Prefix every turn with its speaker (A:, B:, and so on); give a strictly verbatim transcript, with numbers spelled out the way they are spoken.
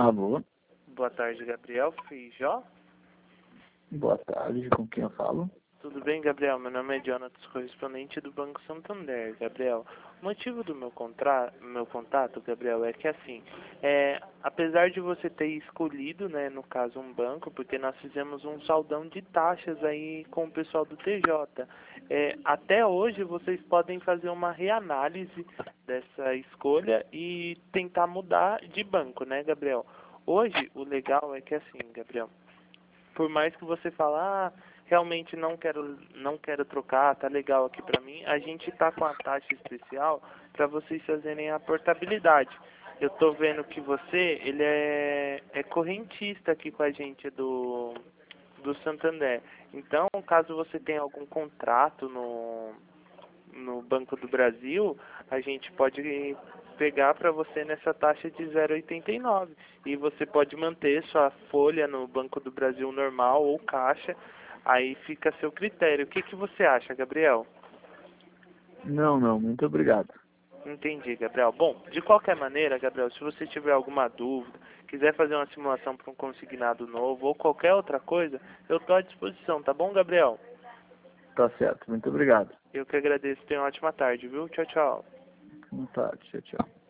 A: Alô,
B: Boa tarde, Gabriel Feijó.
A: boa tarde, com quem eu falo?
B: Tudo bem, Gabriel? Meu nome é Jonatas, correspondente do Banco Santander, Gabriel. O motivo do meu, contra... meu contato, Gabriel, é que assim, é, apesar de você ter escolhido, né, no caso, um banco, porque nós fizemos um saldão de taxas aí com o pessoal do T J, é, até hoje vocês podem fazer uma reanálise dessa escolha e tentar mudar de banco, né, Gabriel? Hoje, o legal é que assim, Gabriel, por mais que você fale, ah, realmente não quero, não quero trocar, tá legal aqui pra mim, a gente tá com a taxa especial para vocês fazerem a portabilidade. Eu tô vendo que você, ele é, é correntista aqui com a gente do, do Santander. Então, caso você tenha algum contrato no, no Banco do Brasil, a gente pode pegar para você nessa taxa de zero vírgula oitenta e nove e você pode manter sua folha no Banco do Brasil normal ou caixa, aí fica a seu critério. O que que você acha, Gabriel?
A: Não, não, muito obrigado.
B: Entendi, Gabriel. Bom, de qualquer maneira, Gabriel, se você tiver alguma dúvida, quiser fazer uma simulação para um consignado novo ou qualquer outra coisa, eu estou à disposição, tá bom, Gabriel?
A: Tá certo, muito obrigado.
B: Eu que agradeço. Tenha uma ótima tarde, viu? Tchau, tchau.
A: Boa tarde, tchau, tchau.